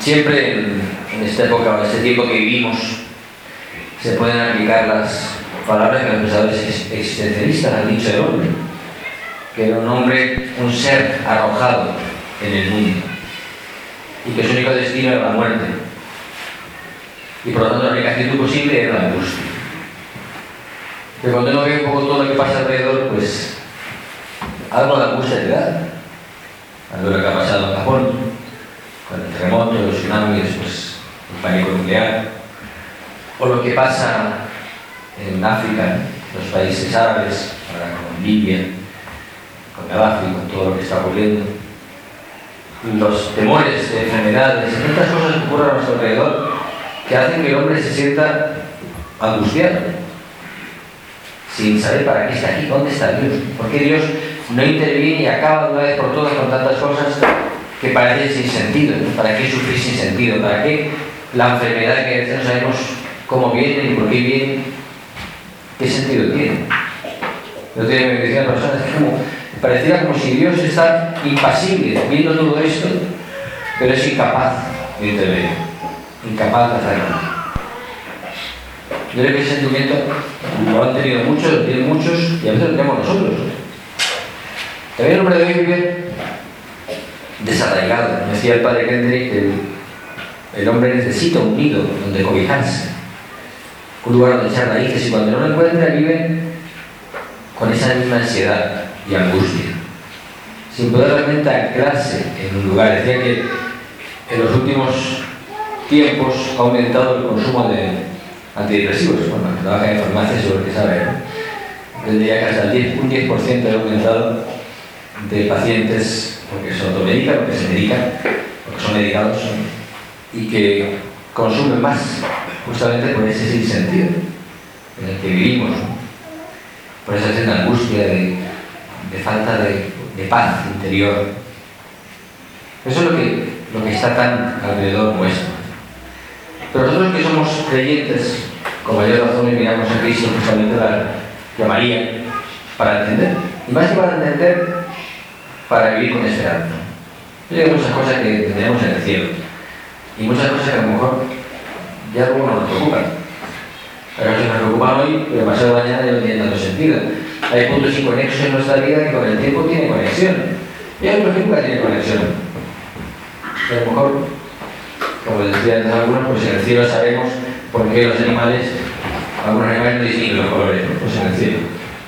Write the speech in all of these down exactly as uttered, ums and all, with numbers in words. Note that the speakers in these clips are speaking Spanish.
Siempre en, en esta época o en este tiempo que vivimos se pueden aplicar las palabras que los pensadores existencialistas han dicho del hombre, que era un hombre, un ser arrojado en el mundo y que su único destino era la muerte y por lo tanto la única actitud posible era la angustia. Que cuando uno ve un poco todo lo que pasa alrededor, pues algo de angustia te da. Algo de lo que ha pasado en Japón, con el terremoto, los tsunamis, pues, el pánico nuclear, o lo que pasa en África, los países árabes, ahora con Libia, con Gaddafi, con todo lo que está ocurriendo, los temores de enfermedades, y tantas cosas que ocurren a nuestro alrededor que hacen que el hombre se sienta angustiado, sin saber para qué está aquí, dónde está Dios, por qué Dios no interviene y acaba de una vez por todas con tantas cosas que parecen sin sentido, ¿no? ¿Para qué sufrir sin sentido? ¿Para qué la enfermedad que a veces no sabemos cómo viene y por qué viene? ¿Qué sentido tiene? Yo te me decía a personas que como, pareciera como si Dios está impasible viendo todo esto, pero es incapaz de intervenir, incapaz de hacer nada. Yo creo que ese sentimiento lo han tenido muchos, lo tienen muchos y a veces lo tenemos nosotros. También el hombre de hoy vive desarraigado. Me decía el padre Kendrick que el, el hombre necesita un nido donde cobijarse, un lugar donde echar raíces, y cuando no lo encuentra vive con esa misma ansiedad y angustia, sin poder realmente anclarse en un lugar. Decía que en los últimos tiempos ha aumentado el consumo de antidepresivos. Bueno, que trabaja en farmacia seguro que sabe, ¿no? Yo diría que hasta el diez, un diez por ciento ha aumentado de pacientes porque se automedican, porque se medican, porque son medicados, ¿no? Y que consumen más justamente por ese sinsentido en el que vivimos, ¿no? Por esa sensación de angustia, de, de falta de, de paz interior. Eso es lo que, lo que está tan alrededor nuestro. Pero nosotros que somos creyentes, con mayor razón y miramos a Cristo, justamente la llamaría para entender. Y más que para entender, para vivir con esperanza. Yo hay muchas cosas que tenemos en el cielo y muchas cosas que a lo mejor ya luego no nos preocupan. Hay cosas que nos preocupan hoy, pero pasado mañana ya no tienen tanto sentido. Hay puntos inconexos en nuestra vida que con el tiempo tienen conexión. Y hay otros que nunca tienen conexión. Y a lo mejor, como decía antes algunos, pues en el cielo sabemos por qué los animales, algunos animales no distinguen los colores, ¿no? Pues en el cielo.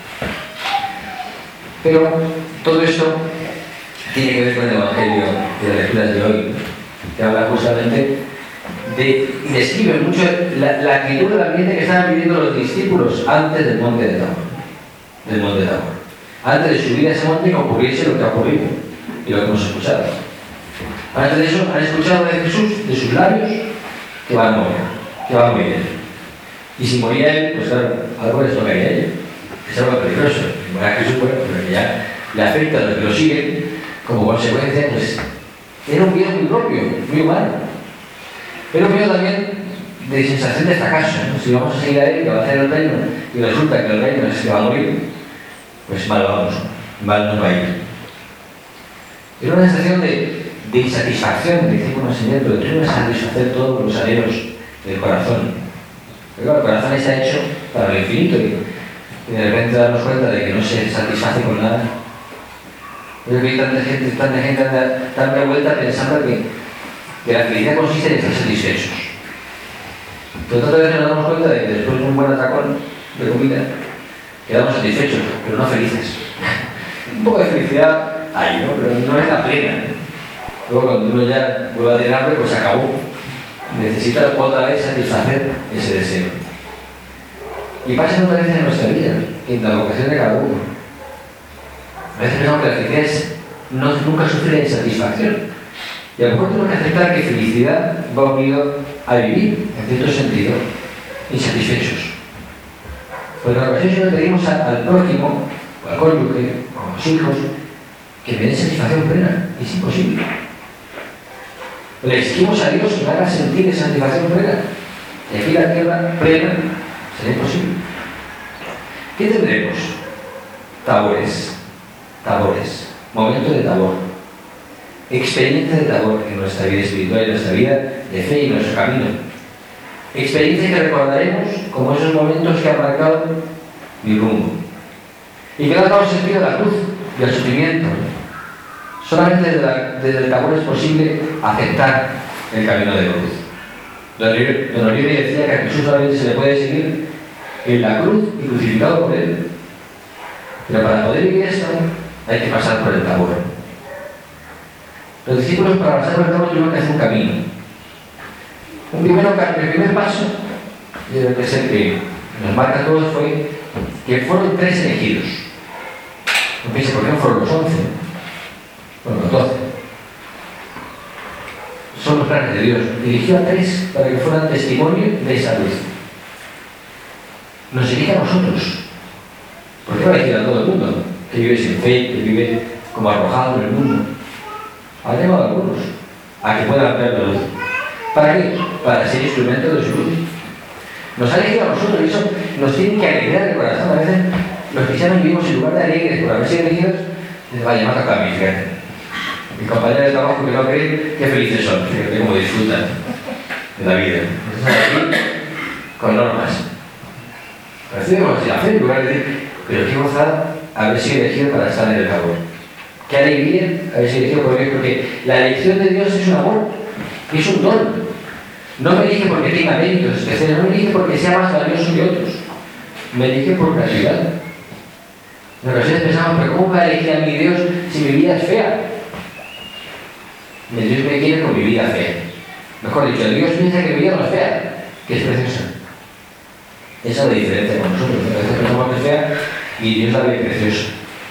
Pero todo esto tiene que ver con el Evangelio de las lecturas de hoy, que habla justamente de, y describe mucho la, la actitud del ambiente que estaban viviendo los discípulos antes del monte de Tabor, del monte de Tabor. Antes de subir a ese monte, que ocurriese lo que ha ocurrido y lo que hemos escuchado. Antes de eso, han escuchado de Jesús, de sus labios, que va a morir, que va a morir. Y si moría él, pues claro, algo les tocaría a ellos. Es algo peligroso. Si moría Jesús, bueno, pero que ya le afecta a los que lo siguen, como consecuencia, pues era un miedo muy propio, muy humano. Pero un miedo también de sensación de fracaso, ¿no? Si vamos a seguir a él, que va a hacer el reino, y resulta que el reino es que va a morir, pues mal vamos, mal nos va a ir. Era una sensación de, de insatisfacción, de decir, bueno, Señor, pero tú no vas a satisfacer todos los anhelos del corazón. Pero claro, el corazón está hecho para lo infinito y, y de repente darnos cuenta de que no se satisface con nada. Creo que hay tanta gente, tanta gente anda tan revuelta pensando que, que la felicidad consiste en estar satisfechos. Pero tantas veces nos damos cuenta de que después de un buen atracón de comida quedamos satisfechos, pero no felices. Un poco de felicidad hay, ¿no? Pero no es la plena. Luego cuando uno ya vuelve a tener hambre, pues se acabó. Necesita otra vez satisfacer ese deseo. Y pasa otra vez en nuestra vida, en la vocación de cada uno. A veces pensamos que la felicidad es no, nunca sufrir la insatisfacción. Y a lo mejor tenemos que aceptar que felicidad va unido a vivir, en cierto sentido, insatisfechos. Porque en ocasiones le pedimos a, al prójimo, o al cónyuge, o a los hijos, que me den satisfacción plena. Y es imposible. Le exigimos a Dios que me haga sentir esa satisfacción plena. Y aquí la tierra plena será imposible. ¿Qué tendremos? Tabores. Tabores. Momento de tabor. experiencias de Tabor en nuestra vida espiritual, en nuestra vida de fe y en nuestro camino. Experiencias que recordaremos como esos momentos que han marcado mi rumbo. Y que han dado sentido a la cruz y al sufrimiento. Solamente desde, la, desde el Tabor es posible aceptar el camino de cruz. Don Oribe decía que a Jesús solamente se le puede seguir en la cruz y crucificado por él. Pero para poder vivir esto hay que pasar por el Tabor. Los discípulos para pasar por el Tabor tuvieron que hacer un camino. Un primero, el primer paso, yo creo que es el que nos marca a todos, fue que fueron tres elegidos. No piense por qué no fueron los once, fueron los doce. Son los planes de Dios. Eligió a tres para que fueran testimonio de esa luz. Nos elige a nosotros. ¿Por qué va a elegir a todo el mundo? Que vive sin fe, que vive como arrojado en el mundo. Ha llamado a algunos a que puedan ver la luz. ¿Para qué? Para ser instrumento de su luz. Nos ha elegido a nosotros y eso nos tiene que alegrar el corazón. A veces los cristianos vivimos en lugar de alegres por haber sido elegidos, les va a llamar a cambio, fíjate. Mis compañeros de trabajo que no creen, qué felices son, fíjate cómo disfrutan de la vida. Están aquí con normas. Recibimos la fe en lugar de decir, pero qué gozada haber sido elegido para estar en el Tabor. Qué alegría haber sido elegido por Dios, porque la elección de Dios es un amor, es un don. No me elige porque tenga méritos especiales, no me elige porque sea más valioso que otros. Me elige por gratuidad. En ocasiones pensamos, pero ¿cómo va a elegir a mi Dios si mi vida es fea? Mi Dios me quiere con mi vida fea. Mejor dicho, Dios piensa que mi vida no es fea, que es preciosa. Esa es la diferencia con nosotros. A veces pensamos que es fea y Dios la ve preciosa.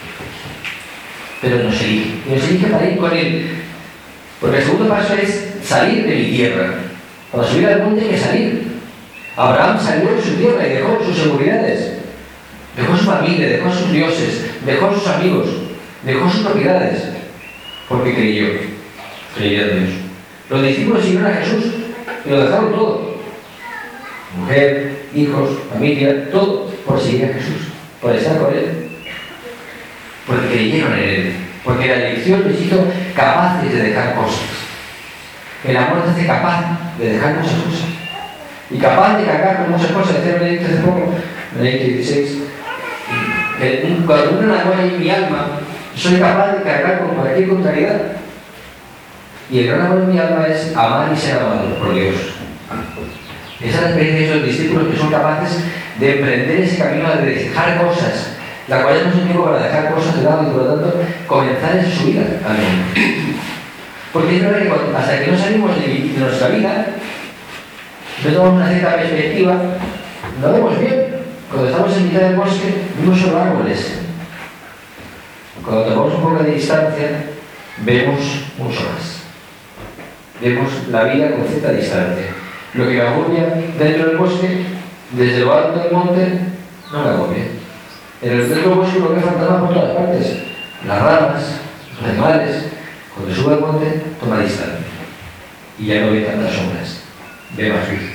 Pero nos elige. Y nos elige para ir con Él. Porque el segundo paso es salir de mi tierra. Para subir al monte hay que salir. Abraham salió de su tierra y dejó sus seguridades. Dejó su familia, dejó sus dioses, dejó sus amigos, dejó sus propiedades. Porque creyó. Creyó en Dios. Los discípulos siguieron a Jesús y lo dejaron todo. Mujer, hijos, familia, todo por seguir a Jesús, por estar con Él. Porque creyeron en Él. Porque la elección les hizo capaces de dejar cosas. El amor te hace capaz de dejar muchas cosas. Y capaz de cargar con muchas cosas. Decía Benedicto hace poco, Benedicto dieciséis, que cuando uno enamora en mi alma, soy capaz de cargar con cualquier contrariedad. Y el gran amor en mi alma es amar y ser amado por Dios. Esa es la experiencia de esos discípulos que son capaces de emprender ese camino de dejar cosas, la cual no es un tiempo para dejar cosas de lado y por lo tanto comenzar esa subida al mundo. Porque es verdad que cuando, hasta que no salimos de, de nuestra vida, no tomamos una cierta perspectiva, no vemos bien. Cuando estamos en mitad del bosque, vemos solo árboles. Cuando tomamos un poco de distancia, vemos mucho más. Vemos la vida con cierta distancia. Lo que me agobia dentro del bosque, desde lo alto del monte, no me agobia. En el dentro del bosque lo que fantasma por todas partes. Las ramas, los animales. Cuando sube al monte, toma distancia. Y ya no ve tantas sombras. Ve más luz.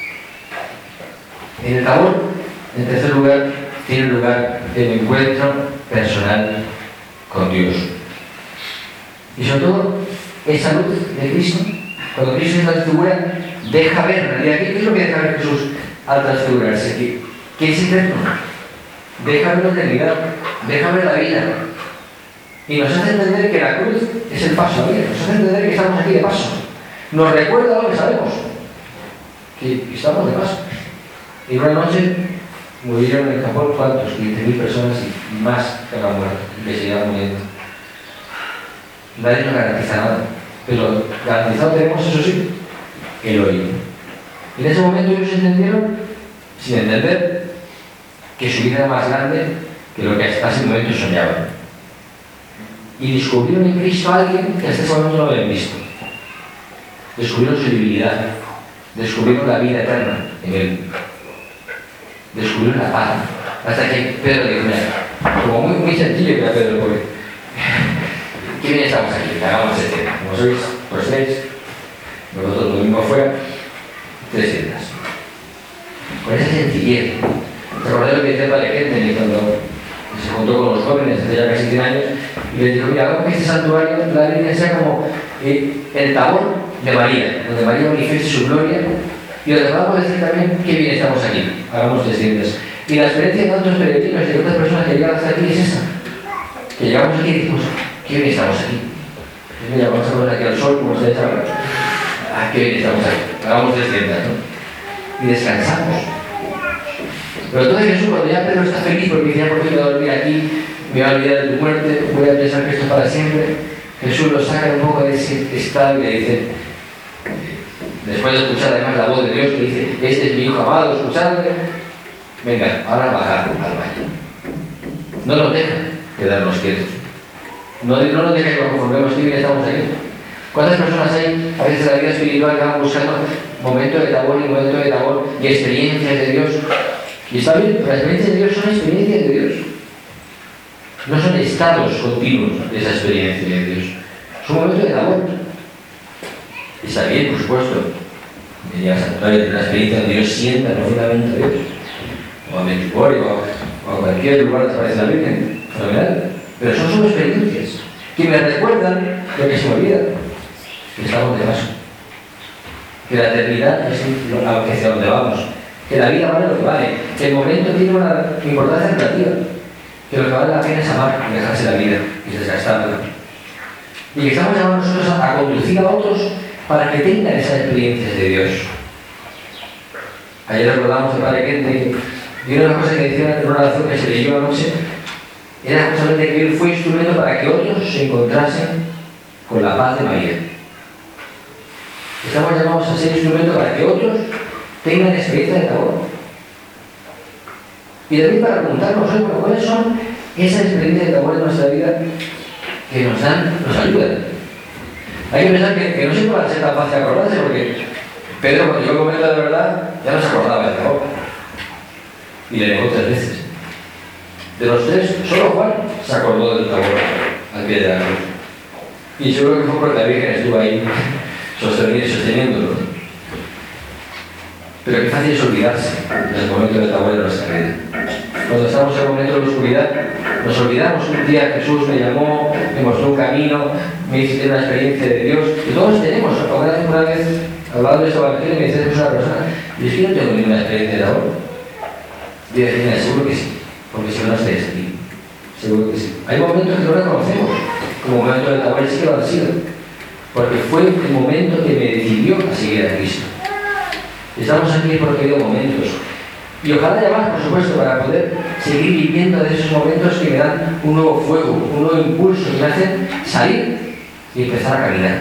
En el Tabor, en tercer lugar, tiene lugar el encuentro personal con Dios. Y sobre todo, esa luz de Cristo, cuando Cristo es la figura, deja ver, en realidad, ¿qué es lo que deja ver Jesús al transfigurarse? Que, que es eterno. Deja ver la eternidad, deja ver la vida. Y nos hace entender que la cruz es el paso a la vida, nos hace entender que estamos aquí de paso. Nos recuerda lo que sabemos, que estamos de paso. Y una noche murieron en Japón, ¿cuántos? quince mil personas y más que han muerto, y que seguirán muriendo. Nadie nos garantiza nada, pero garantizado tenemos, eso sí, el oído. En ese momento ellos entendieron, sin entender, que su vida era más grande que lo que hasta ese momento soñaban. Y descubrieron en Cristo a alguien que hasta ese momento no habían visto. Descubrieron su divinidad, descubrieron la vida eterna en Él, descubrieron la paz. Hasta que Pedro dijo, mira, como muy, muy sencillo que era Pedro, porque ¿qué bien estamos aquí? Que hagamos este tema. Como sois, por seis, nosotros lo mismo fuera, trescientas. Con esa sencillez. Recordé lo que decía Padre Kenton cuando se juntó con los jóvenes hace ya casi cien años, Y les dijo, mira, hagamos que este santuario, la Virgen, sea como eh, el tabor de María, donde María manifieste su gloria. Y os podamos decir también qué bien estamos aquí. Hagamos desciendas. Y la experiencia de tantos peregrinos y de otras personas que llegan hasta aquí es esa. Que llegamos aquí y decimos, qué bien estamos aquí. Y mira, vamos a poner aquí al sol, como ustedes saben. Ah, qué bien estamos aquí. Hagamos desciendas, ¿no? Y descansamos. Pero entonces Jesús, cuando ya Pedro está feliz porque dice, ya por fin voy a dormir aquí, me voy a olvidar de tu muerte, voy a pensar que esto es para siempre, Jesús lo saca un poco de ese estado y le dice, después de escuchar además la voz de Dios que dice, este es mi hijo amado, escuchadle, venga, ahora bajar al baño. No nos deja quedarnos quietos. No, no nos deja que nos conformemos, que bien estamos aquí. ¿Cuántas personas hay a veces en la vida espiritual que van buscando momentos de tabor y momentos de tabor y experiencias de Dios? Y está bien, las experiencias de Dios son experiencias de Dios. No son estados continuos de esa experiencia de Dios. Es un momento de tabor. Está bien, por supuesto. Que llegas a través de una experiencia donde Dios sienta profundamente a Dios. O a Medjugorje, o a cualquier lugar donde aparece la Virgen. Fenomenal. Pero son solo experiencias que me recuerdan lo que se me olvida. Que estamos de paso. Que la eternidad es hacia donde vamos. Que la vida vale lo que vale. Que el momento tiene una importancia relativa. Que lo que vale la pena es amar y dejarse la vida y desgastarla. Y que estamos llamados nosotros a, a conducir a otros para que tengan esas experiencias de Dios. Ayer recordamos al Padre Kente y una de las cosas que decía en una oración que se leyó anoche era justamente que él fue instrumento para que otros se encontrasen con la paz de María. Estamos llamados a ser instrumento para que otros tengan experiencia de tabor. Y también para preguntarnos, bueno, ¿cuáles son esas experiencias de tabor en nuestra vida que nos dan, nos ayudan? Hay que pensar que, que no siempre va a ser tan fácil acordarse, porque Pedro, cuando yo comento de verdad, ya no se acordaba del tabor. Y le negó tres veces. De los tres, solo Juan se acordó del tabor al pie de la cruz. Y seguro que fue porque la Virgen estuvo ahí sosteniéndolo. Pero qué fácil es olvidarse del momento del tabor de nuestra vida. Cuando estamos en el momento de la oscuridad, nos olvidamos. Un día Jesús me llamó, me mostró un camino, me hice una experiencia de Dios. Y todos tenemos, una vez, una vez hablando de este evangelio, me dice Jesús a una persona, y es que no tengo ninguna experiencia de tabor. Y yo decía, seguro que sí, porque si no, no estarías aquí. Seguro que sí. Hay momentos que no reconocemos como momentos de tabor, y sí que lo han sido. Porque fue el momento que me decidió a seguir a Cristo. Estamos aquí porque ha habido momentos. Y ojalá haya más, por supuesto, para poder seguir viviendo de esos momentos que me dan un nuevo fuego, un nuevo impulso, que me hacen salir y empezar a caminar.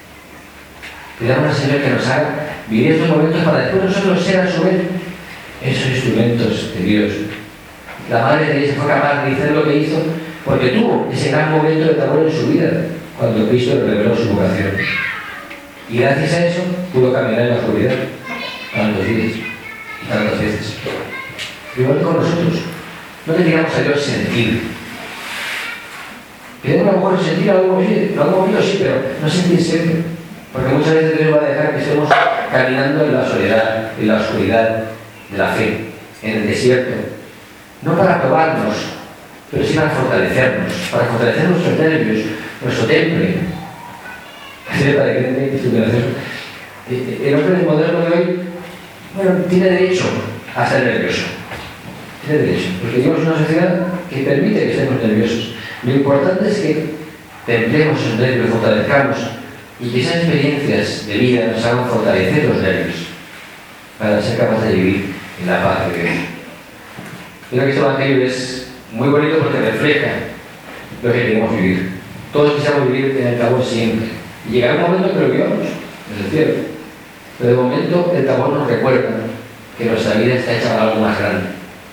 Pidamos al Señor que nos haga vivir estos momentos para después nosotros ser a su vez esos instrumentos de Dios. La Madre de Dios fue capaz de hacer lo que hizo porque tuvo ese gran momento de tabor en su vida, cuando Cristo le reveló su vocación. Y gracias a eso pudo caminar en la oscuridad tantos días y tantas veces. Igual con nosotros, no le digamos a Dios sentir. Queremos a lo mejor sentir algo, oye, algo bonito sí, pero no sentir siempre. Porque muchas veces Dios va a dejar que estemos caminando en la soledad, en la oscuridad de la fe, en el desierto. No para probarnos, pero sí para fortalecernos, para fortalecer nuestros nervios, nuestro temple. Así de para que el hombre moderno de hoy, bueno, tiene derecho a estar nervioso. Tiene derecho, porque vivimos en una sociedad que permite que estemos nerviosos. Lo importante es que templemos esos nervios, fortalezcamos y que esas experiencias de vida nos hagan fortalecer los nervios para ser capaces de vivir en la paz de Dios. Creo que este evangelio es muy bonito porque refleja lo que queremos vivir. Todos quisiéramos vivir en el tabor siempre. Y llegará un momento que lo vivamos en el cielo. Pero de momento el tabor nos recuerda que nuestra vida está hecha para algo más grande,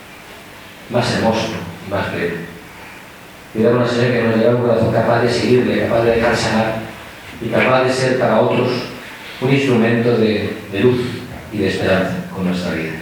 más hermoso y más pleno. Pidamos al Señor que nos dé un corazón capaz de seguirle, capaz de dejarse amar y capaz de ser para otros un instrumento de, de luz y de esperanza con nuestra vida.